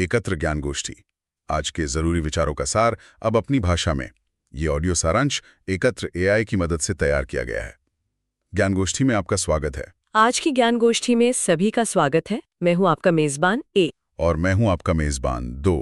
एकत्र ज्ञान गोष्ठी। आज के जरूरी विचारों का सार अब अपनी भाषा में। ये ऑडियो सारांश एकत्र एआई की मदद से तैयार किया गया है। ज्ञान गोष्ठी में आपका स्वागत है। आज की ज्ञान गोष्ठी में सभी का स्वागत है। मैं हूं आपका मेजबान ए। और मैं हूं आपका मेजबान 2।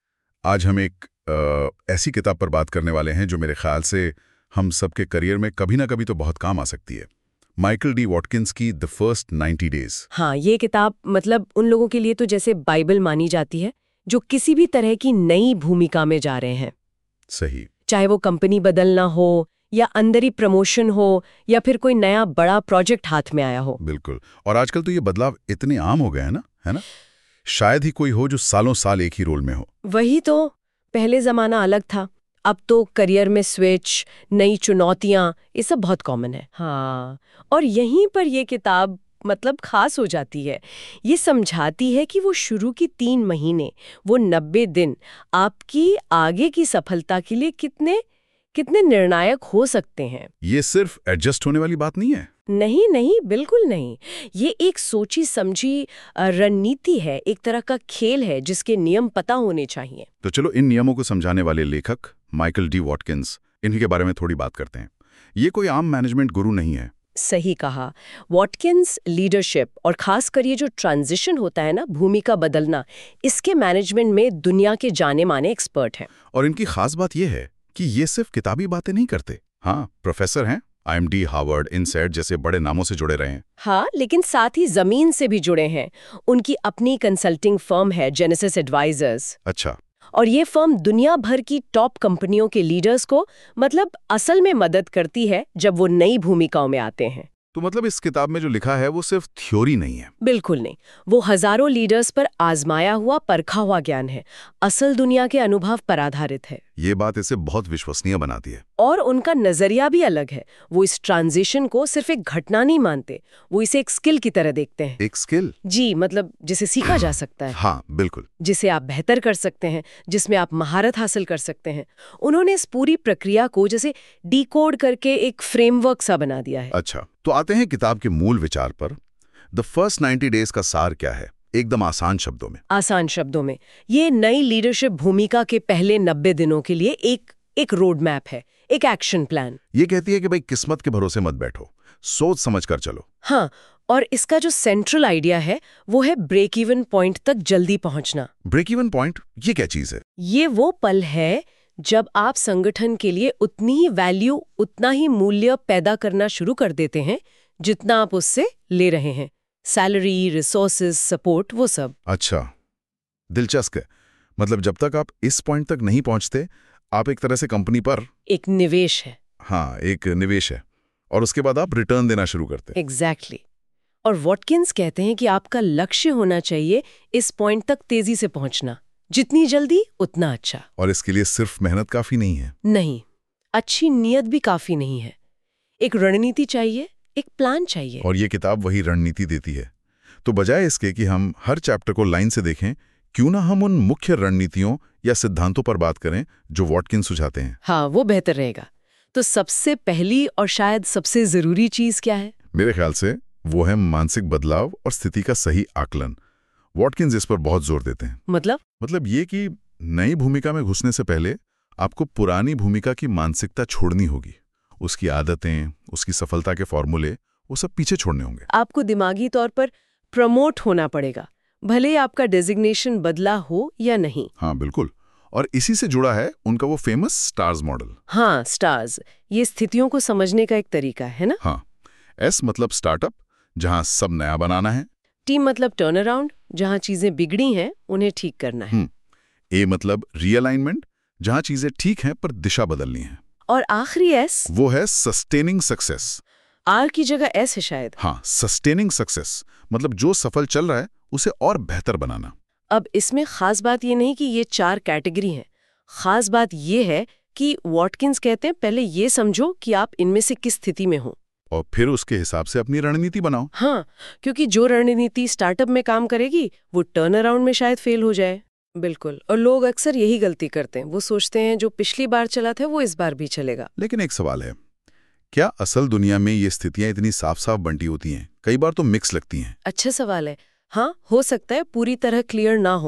आज हम एक ऐसी किताब पर बात करने वाले हैं जो मेरे ख्याल से हम सबके करियर में कभी ना कभी तो बहुत काम आ सकती है। माइकल डी वॉटकिंस की द फर्स्ट 90 डेज। हाँ, ये किताब मतलब उन लोगों के लिए तो जैसे बाइबल मानी जाती है जो किसी भी तरह की नई भूमिका में जा रहे हैं। सही। चाहे वो कंपनी बदलना हो या अंदर ही प्रमोशन हो या फिर कोई नया बड़ा प्रोजेक्ट हाथ में आया हो। बिल्कुल। और आजकल तो ये बदलाव इतने आम हो गए हैं ना, है ना? शायद ही कोई हो जो सालों साल एक ही रोल में हो। वही तो, पहले जमाना अलग था। अब तो करियर में स्विच, नई चुनौतियां, ये सब बहुत कॉमन है। हाँ, और यहीं पर ये किताब मतलब खास हो जाती है। ये समझाती है कि वो शुरू की 3 महीने, वो 90 दिन आपकी आगे की सफलता के लिए कितने कितने निर्णायक हो सकते हैं। ये सिर्फ एडजस्ट होने वाली बात नहीं है। नहीं नहीं, बिल्कुल नहीं। ये एक सोची समझी रणनीति है, एक तरह का खेल है जिसके नियम पता होने चाहिए। तो चलो इन नियमों को समझाने वाले लेखक माइकल डी वॉटकिंस, इन्हीं के बारे में थोड़ी बात करते हैं। ये कोई आम मैनेजमेंट गुरु नहीं है। सही कहा। वॉटकिंस लीडरशिप और खासकर ये जो ट्रांजिशन होता है ना, भूमिका बदलना, इसके मैनेजमेंट में दुनिया के जाने माने एक्सपर्ट हैं। और इनकी खास बात यह है कि ये सिर्फ किताबी बातें नहीं करते। हाँ, प्रोफेसर हैं, IMD, हार्वर्ड, इनसेट जैसे बड़े नामों से जुड़े रहे हैं। हाँ, लेकिन साथ ही जमीन से भी जुड़े हैं। उनकी अपनी कंसल्टिंग फर्म है, जेनेसिस एडवाइजर्स। अच्छा। और ये फर्म दुनिया भर की टॉप कंपनियों के लीडर्स को मतलब असल में मदद करती है जब वो नई भूमिकाओं में आते हैं। तो मतलब इस किताब में जो लिखा है वो सिर्फ थ्योरी नहीं है। बिल्कुल नहीं, वो हजारों लीडर्स पर आजमाया हुआ, परखा हुआ ज्ञान है, असल दुनिया के अनुभव पर आधारित है। ये बात इसे बहुत विश्वसनीय बनाती है। और उनका नजरिया भी अलग है। वो इस ट्रांजिशन को सिर्फ एक घटना नहीं मानते, वो इसे एक स्किल की तरह देखते हैं। एक स्किल? जी, मतलब जिसे सीखा जा सकता है। हाँ, बिल्कुल। जिसे आप बेहतर कर सकते हैं, जिसमें आप महारत हासिल कर सकते हैं। उन्होंने इस पूरी प्रक्रिया को जैसे डिकोड करके एक फ्रेमवर्क सा बना दिया है। अच्छा, तो आते हैं किताब के मूल विचार पर। द फर्स्ट 90 डेज का सार क्या है, एकदम आसान शब्दों में? आसान शब्दों में, ये नई लीडरशिप भूमिका के पहले 90 दिनों के लिए एक रोड मैप है, एक एक्शन प्लान। ये कहती है कि भाई किस्मत के भरोसे मत बैठो, सोच समझ कर चलो। हाँ, और इसका जो सेंट्रल आइडिया है वो है ब्रेक इवन पॉइंट तक जल्दी पहुंचना। ब्रेक इवन पॉइंट, ये क्या चीज है? ये वो पल है जब आप संगठन के लिए उतनी ही वैल्यू, उतना ही मूल्य पैदा करना शुरू कर देते हैं जितना आप उससे ले रहे हैं। सैलरी, रिसोर्सेज, सपोर्ट, वो सब। अच्छा, दिलचस्प है। मतलब जब तक आप इस पॉइंट तक नहीं पहुंचते, आप एक तरह से कंपनी पर एक निवेश है। हाँ, एक निवेश है, और उसके बाद आप रिटर्न देना शुरू करते हैं। एग्जैक्टली। और वॉटकिंस कहते हैं कि आपका लक्ष्य होना चाहिए इस पॉइंट तक तेजी से पहुंचना, जितनी जल्दी उतना अच्छा। और इसके लिए सिर्फ मेहनत काफी नहीं है। नहीं, अच्छी नीयत भी काफी नहीं है। एक रणनीति चाहिए, एक प्लान चाहिए। और ये किताब वही रणनीति देती है। तो बजाय इसके कि हम हर चैप्टर को लाइन से देखें, क्यों ना हम उन मुख्य रणनीतियों या सिद्धांतों पर बात करें जो वॉटकिंस सुझाते हैं। हाँ, वो बेहतर रहेगा। तो सबसे पहली और शायद सबसे जरूरी चीज क्या है? मेरे ख्याल से वो है मानसिक बदलाव और स्थिति का सही आकलन। वॉटकिंस इस पर बहुत जोर देते हैं। मतलब ये कि नई भूमिका में घुसने से पहले आपको पुरानी भूमिका की मानसिकता छोड़नी होगी। उसकी आदतें, उसकी सफलता के फॉर्मूले, वो सब पीछे छोड़ने होंगे। आपको दिमागी तौर पर प्रमोट होना पड़ेगा, भले ही आपका डेजिग्नेशन बदला हो या नहीं। हाँ, बिल्कुल। और इसी से जुड़ा है उनका वो फेमस स्टार्स मॉडल। हाँ, स्टार्स, ये स्थितियों को समझने का एक तरीका है ना। हाँ, S मतलब स्टार्टअप, जहां सब नया बनाना है। टी मतलब टर्न अराउंड, जहां चीजें बिगड़ी हैं उन्हें ठीक करना है। A मतलब रीअलाइनमेंट, जहां चीजें ठीक हैं पर दिशा बदलनी है। और आखिरी S, वो है सस्टेनिंग सक्सेस। R की जगह S है शायद। हाँ, सस्टेनिंग सक्सेस मतलब जो सफल चल रहा है उसे और बेहतर बनाना। अब इसमें खास बात ये नहीं कि ये 4 कैटेगरी हैं। खास बात ये है कि वॉटकिंस कहते हैं पहले ये समझो कि आप इनमें से किस स्थिति में हो, और फिर उसके हिसाब से अपनी रणनीति बनाओ। हाँ, क्योंकि जो रणनीति स्टार्टअप में काम करेगी वो टर्न अराउंड में शायद फेल हो जाए। बिल्कुल। और लोग अक्सर यही गलती करते हैं, वो सोचते हैं जो पिछली बार चला था वो इस बार भी चलेगा। लेकिन एक सवाल है, क्या असल दुनिया में ये स्थितियां इतनी साफ साफ बंटी होती हैं? कई बार तो मिक्स लगती हैं। अच्छा सवाल है। हाँ, हो सकता है पूरी तरह क्लियर ना हो।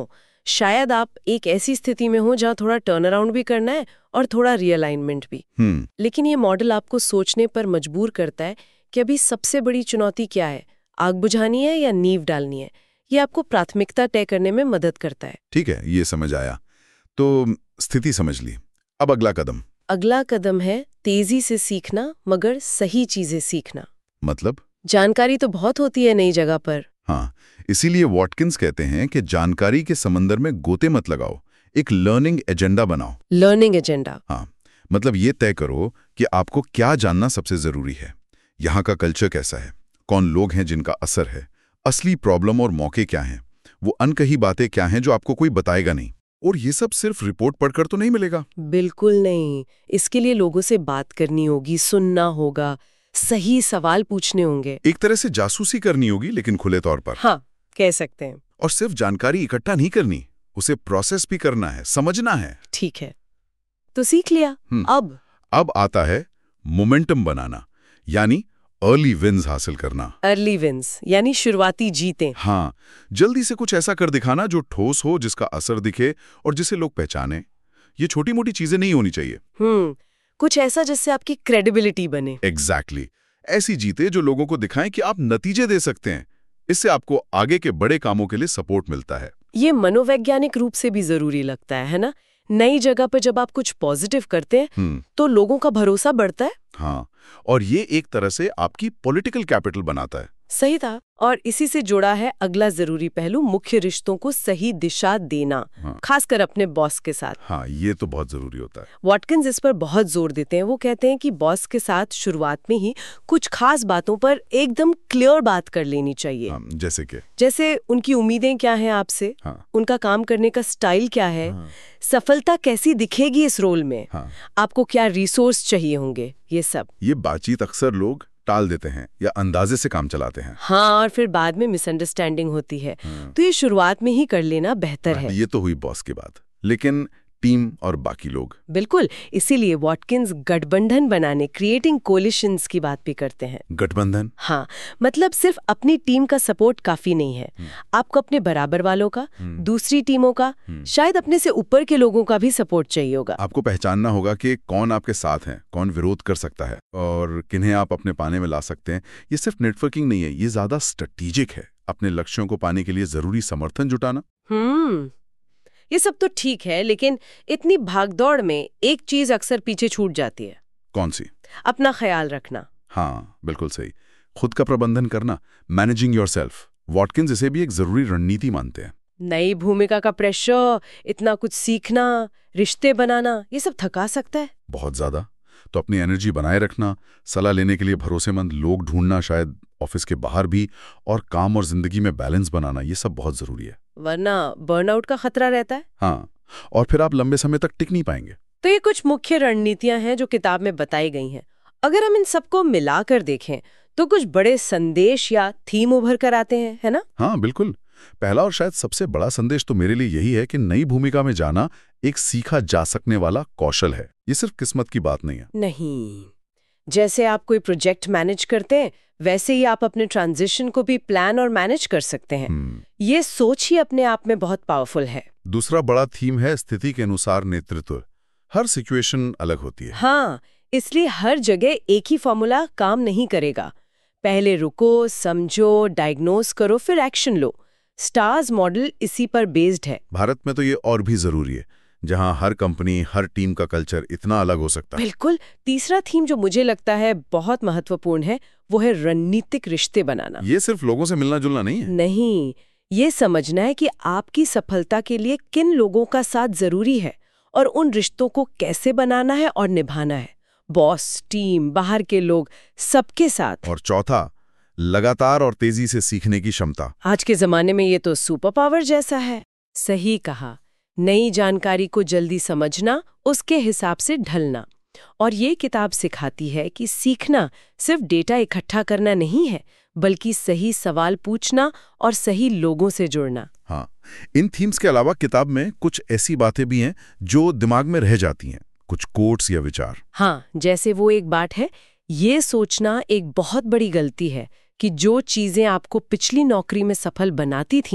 शायद आप एक ऐसी स्थिति में हो जहां थोड़ा टर्न अराउंड भी करना है और थोड़ा रीअलाइनमेंट भी। लेकिन ये मॉडल आपको सोचने पर मजबूर करता है कि अभी सबसे बड़ी चुनौती क्या है, आग बुझानी है या नींव डालनी है। ये आपको प्राथमिकता तय करने में मदद करता है। ठीक है, ये समझ आया। तो स्थिति समझ ली, अब अगला कदम है तेजी से सीखना, मगर सही चीजें सीखना। मतलब जानकारी तो बहुत होती है नई जगह पर। हाँ, इसीलिए वॉटकिंस कहते हैं कि जानकारी के समंदर में गोते मत लगाओ, एक लर्निंग एजेंडा बनाओ। Learning agenda? हाँ, मतलब ये तय करो कि आपको क्या जानना सबसे जरूरी है, यहाँ का कल्चर कैसा है, कौन लोग हैं जिनका असर है, असली प्रॉब्लम और मौके क्या हैं, वो अनकही बातें क्या हैं जो आपको कोई बताएगा नहीं। और ये सब सिर्फ रिपोर्ट पढ़कर तो नहीं मिलेगा। बिल्कुल नहीं, इसके लिए लोगों से बात करनी होगी, सुनना होगा, सही सवाल पूछने होंगे। एक तरह से जासूसी करनी होगी, लेकिन खुले तौर पर। हाँ, कह सकते हैं। और सिर्फ जानकारी इकट्ठा नहीं करनी, उसे प्रोसेस भी करना है, समझना है। ठीक है, तो सीख लिया। अब आता है मोमेंटम बनाना, यानी अर्ली विन्स हासिल करना। अर्ली विन्स यानी शुरुआती जीतें। हाँ, जल्दी से कुछ ऐसा कर दिखाना जो ठोस हो, जिसका असर दिखे और जिसे लोग पहचाने। ये छोटी मोटी चीजें नहीं होनी चाहिए। कुछ ऐसा जिससे आपकी क्रेडिबिलिटी बने। एग्जैक्टली। ऐसी जीते जो लोगों को दिखाएं कि आप नतीजे दे सकते हैं। इससे आपको आगे के बड़े कामों के लिए सपोर्ट मिलता है। ये मनोवैज्ञानिक रूप से भी जरूरी लगता है ना? नई जगह पर जब आप कुछ पॉजिटिव करते हैं तो लोगों का भरोसा बढ़ता है। हाँ, और ये एक तरह से आपकी पॉलिटिकल कैपिटल बनाता है। सही था। और इसी से जुड़ा है अगला जरूरी पहलू, मुख्य रिश्तों को सही दिशा देना। खासकर अपने बॉस के साथ। हाँ, ये तो बहुत जरूरी होता है। वॉटकिंस इस पर बहुत जोर देते हैं। वो कहते हैं कि बॉस के साथ शुरुआत में ही कुछ खास बातों पर एकदम क्लियर बात कर लेनी चाहिए। जैसे उनकी उम्मीदें क्या हैं आपसे, उनका काम करने का स्टाइल क्या है, सफलता कैसी दिखेगी इस रोल में, आपको क्या रिसोर्स चाहिए होंगे, ये सब। ये बातचीत अक्सर लोग टाल देते हैं या अंदाजे से काम चलाते हैं। हाँ, और फिर बाद में मिसअंडरस्टैंडिंग होती है। तो ये शुरुआत में ही कर लेना बेहतर है। ये तो हुई बॉस की बात, लेकिन टीम और बाकी लोग। बिल्कुल, इसीलिए वॉटकिंस गठबंधन बनाने, क्रिएटिंग कोलिशंस की बात भी करते हैं। गठबंधन? हाँ, मतलब सिर्फ अपनी टीम का सपोर्ट काफी नहीं है। आपको अपने बराबर वालों का, दूसरी टीमों का, शायद अपने से ऊपर के लोगों का भी सपोर्ट चाहिए होगा। आपको पहचानना होगा कि कौन आपके साथ है, कौन विरोध कर सकता है और किन्हें आप अपने पाने में ला सकते हैं। ये सिर्फ नेटवर्किंग नहीं है, ये ज्यादा स्ट्रेटेजिक है। अपने लक्ष्यों को पाने के लिए जरूरी समर्थन जुटाना। ये सब तो ठीक है, लेकिन इतनी भागदौड़ में एक चीज अक्सर पीछे छूट जाती है। कौन सी? अपना ख्याल रखना। हाँ, बिल्कुल सही। खुद का प्रबंधन करना, मैनेजिंग योरसेल्फ। वॉटकिंस इसे भी एक जरूरी रणनीति मानते हैं। नई भूमिका का प्रेशर, इतना कुछ सीखना, रिश्ते बनाना, ये सब थका सकता है बहुत ज्यादा। तो अपनी एनर्जी बनाए रखना, सलाह लेने के लिए भरोसेमंद लोग ढूंढना, शायद ऑफिस के बाहर भी, और काम और जिंदगी में बैलेंस बनाना, ये सब बहुत जरूरी है। वरना बर्नआउट का खतरा रहता है। हाँ, और फिर आप लंबे समय तक टिक नहीं पाएंगे। तो ये कुछ मुख्य रणनीतियां हैं जो किताब में बताई गई हैं। अगर हम इन सबको मिलाकर देखें तो कुछ बड़े संदेश या थीम उभर कर आते हैं, है ना? हाँ, बिल्कुल। पहला और शायद सबसे बड़ा संदेश तो मेरे लिए यही है कि नई भूमिका में जाना एक सीखा जा सकने वाला कौशल है। ये सिर्फ किस्मत की बात नहीं है। नहीं, जैसे आप कोई प्रोजेक्ट मैनेज करते हैं, वैसे ही आप अपने ट्रांजिशन को भी प्लान और मैनेज कर सकते हैं। ये सोच ही अपने आप में बहुत पावरफुल है। दूसरा बड़ा थीम है स्थिति के अनुसार नेतृत्व। हर सिचुएशन अलग होती है। हाँ, इसलिए हर जगह एक ही फॉर्मूला काम नहीं करेगा। पहले रुको, समझो, डायग्नोस करो, फिर एक्शन लो। स्टार्स मॉडल इसी पर बेस्ड है। भारत में तो ये और भी जरूरी है, जहां हर कंपनी, हर टीम का कल्चर इतना अलग हो सकता है। बिल्कुल। तीसरा थीम जो मुझे लगता है बहुत महत्वपूर्ण है, वो है रणनीतिक रिश्ते बनाना। ये सिर्फ लोगों से मिलना जुलना नहीं है। नहीं, ये समझना है कि आपकी सफलता के लिए किन लोगों का साथ जरूरी है और उन रिश्तों को कैसे बनाना है और निभाना है। बॉस, टीम, बाहर के लोग, सबके साथ। और चौथा, लगातार और तेजी से सीखने की क्षमता। आज के जमाने में ये तो सुपर पावर जैसा है। सही कहा। नई जानकारी को जल्दी समझना, उसके हिसाब से ढलना। और ये किताब सिखाती है कि सीखना सिर्फ डेटा इकट्ठा करना नहीं है, बल्कि सही सवाल पूछना और सही लोगों से जुड़ना। हाँ, इन थीम्स के अलावा किताब में कुछ ऐसी बातें भी हैं जो दिमाग में रह जाती हैं, कुछ कोट्स या विचार। हाँ, जैसे वो एक बात है, ये सोचना एक बहुत बड़ी गलती है कि जो चीजें आपको पिछली नौकरी में सफल बनाती थीं,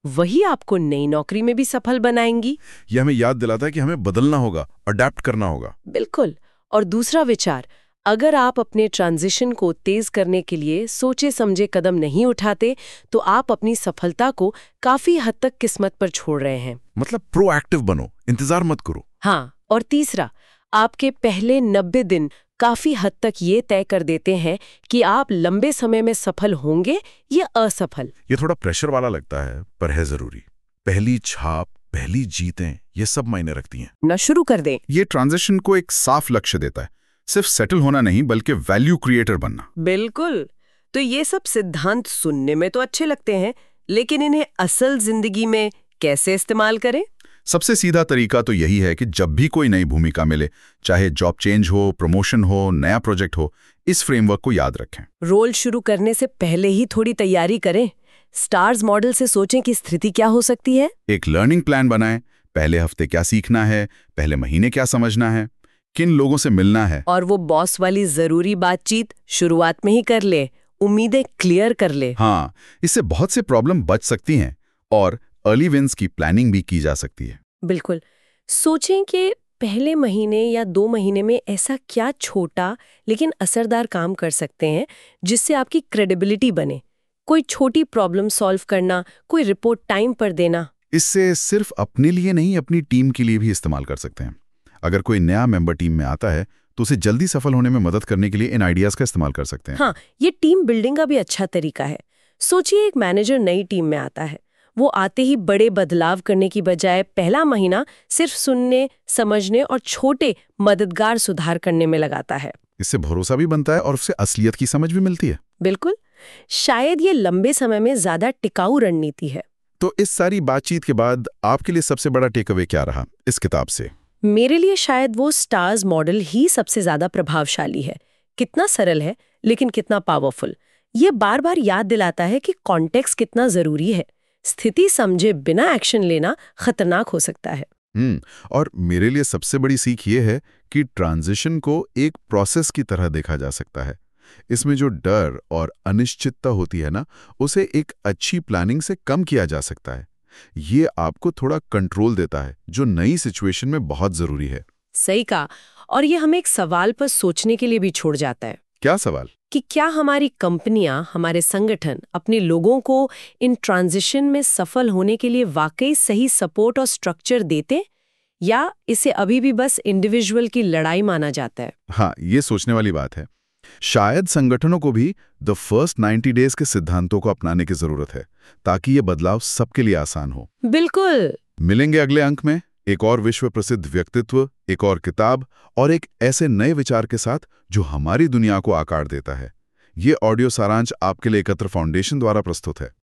वही आपको नई नौकरी में भी सफल बनाएंगी। ये हमें याद दिलाता है कि हमें बदलना होगा, अडेप्ट करना होगा। बिल्कुल। और दूसरा विचार, अगर आप अपने ट्रांजिशन को तेज करने के लिए सोचे समझे कदम नहीं उठाते तो आप अपनी सफलता को काफी हद तक किस्मत पर छोड़ रहे हैं। मतलब प्रोएक्टिव बनो, इंतजार मत करो। हाँ, और तीसरा, आपके पहले 90 दिन काफी हद तक ये तय कर देते हैं कि आप लंबे समय में सफल होंगे या असफल। ये थोड़ा प्रेशर वाला लगता है, पर है जरूरी। पहली छाप, पहली जीतें, ये सब मायने रखती हैं। न शुरू कर दें। ये ट्रांजिशन को एक साफ लक्ष्य देता है, सिर्फ सेटल होना नहीं बल्कि वैल्यू क्रिएटर बनना। बिल्कुल। तो ये सब सिद्धांत सुनने में तो अच्छे लगते हैं, लेकिन इन्हें असल जिंदगी में कैसे इस्तेमाल करें? सबसे सीधा तरीका तो यही है कि जब भी कोई नई भूमिका मिले, चाहे जॉब चेंज हो, प्रमोशन हो, नया प्रोजेक्ट हो, इस फ्रेमवर्क को याद रखें। रोल शुरू करने से पहले ही थोड़ी तैयारी करें। स्टार्स मॉडल से सोचें कि स्थिति क्या हो सकती है। एक लर्निंग प्लान बनाएं, पहले हफ्ते क्या सीखना है, पहले महीने क्या समझना है, किन लोगों से मिलना है। और वो बॉस वाली जरूरी बातचीत शुरुआत में ही कर ले, उम्मीदें क्लियर कर ले। हाँ, इससे बहुत से प्रॉब्लम बच सकती हैं और अर्ली विंस की प्लानिंग भी की जा सकती है। बिल्कुल। सोचें कि पहले महीने या 2 महीने में ऐसा क्या छोटा लेकिन असरदार काम कर सकते हैं जिससे आपकी क्रेडिबिलिटी बने। कोई छोटी प्रॉब्लम सॉल्व करना, कोई रिपोर्ट टाइम पर देना। इससे सिर्फ अपने लिए नहीं, अपनी टीम के लिए भी इस्तेमाल कर सकते हैं। अगर कोई नया मेंबर टीम में आता है तो उसे जल्दी सफल होने में मदद करने के लिए इन आइडियाज का इस्तेमाल कर सकते हैं। हाँ, ये टीम बिल्डिंग का भी अच्छा तरीका है। सोचिए, एक मैनेजर नई टीम में आता है। वो आते ही बड़े बदलाव करने की बजाय पहला महीना सिर्फ सुनने, समझने और छोटे मददगार सुधार करने में लगाता है। इससे भरोसा भी बनता है और उससे असलियत की समझ भी मिलती है। बिल्कुल। शायद ये लंबे समय में ज्यादा टिकाऊ रणनीति है। तो इस सारी बातचीत के बाद आपके लिए सबसे बड़ा टेकअवे क्या रहा इस किताब से? मेरे लिए शायद वो स्टार्स मॉडल ही सबसे ज्यादा प्रभावशाली है। कितना सरल है लेकिन कितना पावरफुल। ये बार बार याद दिलाता है कि कॉन्टेक्स्ट कितना जरूरी है। स्थिति समझे बिना एक्शन लेना खतरनाक हो सकता है। और मेरे लिए सबसे बड़ी सीख ये है कि ट्रांजिशन को एक प्रोसेस की तरह देखा जा सकता है। इसमें जो डर और अनिश्चितता होती है ना, उसे एक अच्छी प्लानिंग से कम किया जा सकता है। ये आपको थोड़ा कंट्रोल देता है, जो नई सिचुएशन में बहुत जरूरी है। सही कहा। और ये हमें एक सवाल पर सोचने के लिए भी छोड़ जाता है। क्या सवाल? कि क्या हमारी कंपनियां, हमारे संगठन अपने लोगों को इन ट्रांजिशन में सफल होने के लिए वाकई सही सपोर्ट और स्ट्रक्चर देते, या इसे अभी भी बस इंडिविजुअल की लड़ाई माना जाता है? हाँ, ये सोचने वाली बात है। शायद संगठनों को भी द फर्स्ट 90 डेज के सिद्धांतों को अपनाने की जरूरत है, ताकि ये बदलाव सबके लिए आसान हो। बिल्कुल। मिलेंगे अगले अंक में एक और विश्व प्रसिद्ध व्यक्तित्व, एक और किताब और एक ऐसे नए विचार के साथ जो हमारी दुनिया को आकार देता है। ये ऑडियो सारांश आपके लिए एकत्र फाउंडेशन द्वारा प्रस्तुत है।